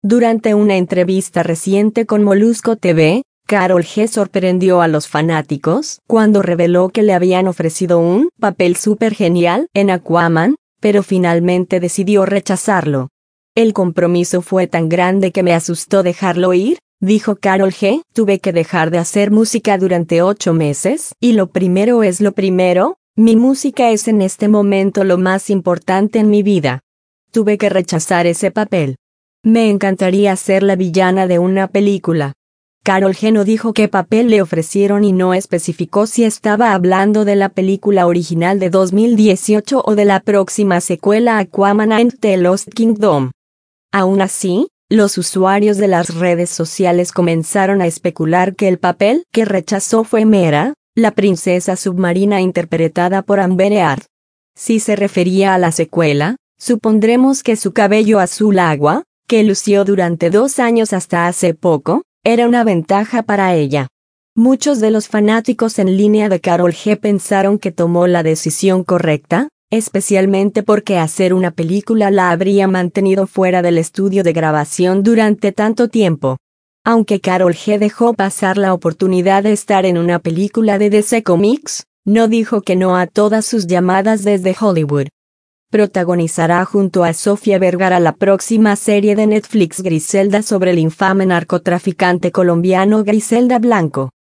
Durante una entrevista reciente con Molusco TV, Karol G sorprendió a los fanáticos cuando reveló que le habían ofrecido un papel súper genial en Aquaman, pero finalmente decidió rechazarlo. El compromiso fue tan grande que me asustó dejarlo ir, dijo Karol G. Tuve que dejar de hacer música durante 8 meses, y lo primero es lo primero, mi música es en este momento lo más importante en mi vida. Tuve que rechazar ese papel. Me encantaría ser la villana de una película. Karol G no dijo qué papel le ofrecieron y no especificó si estaba hablando de la película original de 2018 o de la próxima secuela Aquaman and the Lost Kingdom. Aún así, los usuarios de las redes sociales comenzaron a especular que el papel que rechazó fue Mera, la princesa submarina interpretada por Amber Heard. Si se refería a la secuela, supondremos que su cabello azul agua, que lució durante 2 años hasta hace poco, era una ventaja para ella. Muchos de los fanáticos en línea de Karol G pensaron que tomó la decisión correcta, especialmente porque hacer una película la habría mantenido fuera del estudio de grabación durante tanto tiempo. Aunque Karol G dejó pasar la oportunidad de estar en una película de DC Comics, no dijo que no a todas sus llamadas desde Hollywood. Protagonizará junto a Sofía Vergara la próxima serie de Netflix Griselda sobre el infame narcotraficante colombiano Griselda Blanco.